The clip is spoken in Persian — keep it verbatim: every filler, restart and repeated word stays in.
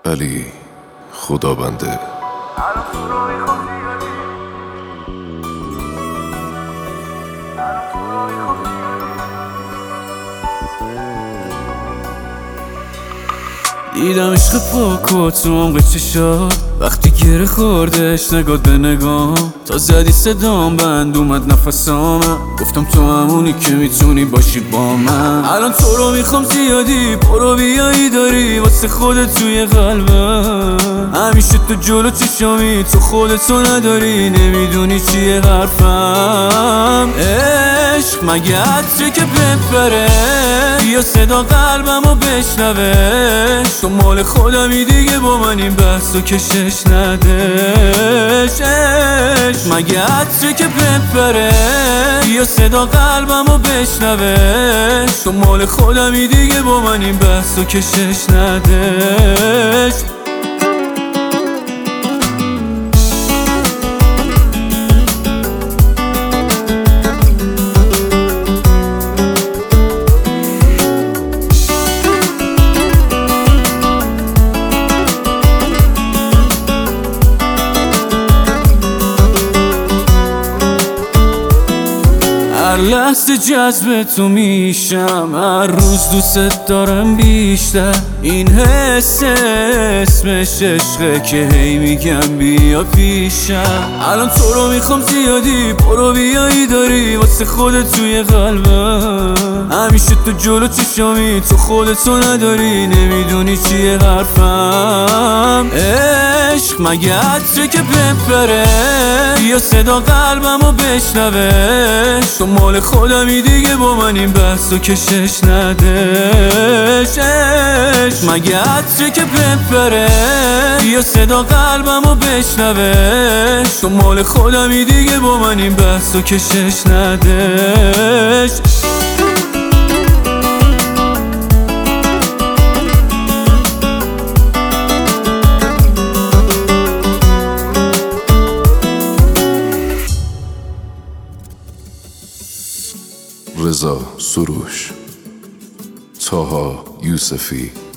علی خدابنده. دیدم عشق پاک و تو عمق چشات وقتی گره خوردش نگاه به نگاه تا زدی صدام بند اومد نفسامم گفتم تو همونی که میتونی باشی با من. الان تو رو میخوام زیادی برو بیایی داری واسه خودت توی قلبم. همیشه تو جلو چشامی تو خودتو نداری نمیدونی چیه حرفم. عشق مگه عطره که بپره یا صدا قلبمو بشنوه. تو مال خودمی دیگه با من این بحثو کشش ندش. عشق مگه عطره که بپره یا صدا قلبمو بشنوه. تو مال خودمی دیگه با من این بحثو کشش ندش. هر لحظه جذب تو میشم هر روز دوست دارم بیشتر. این حس اسمش عشقه که هی میگم بیا پیشم. الان تو رو میخوام زیادی برو بیایی داری واسه خودت توی قلبم. همیشه تو جلو چشامی تو خودتو نداری نمیدونی چیه حرفم. عشق مگه عطره که بپره یا صدا قلبمو بشنوه. تو مال خودمی دیگه با من این بحثو کشش ندش. عشق مگه عطره که بپره یا صدا قلبمو بشنوه. تو مال خودمی دیگه با من این بحثو کشش ندش. رضا سروش، طاها یوسفی.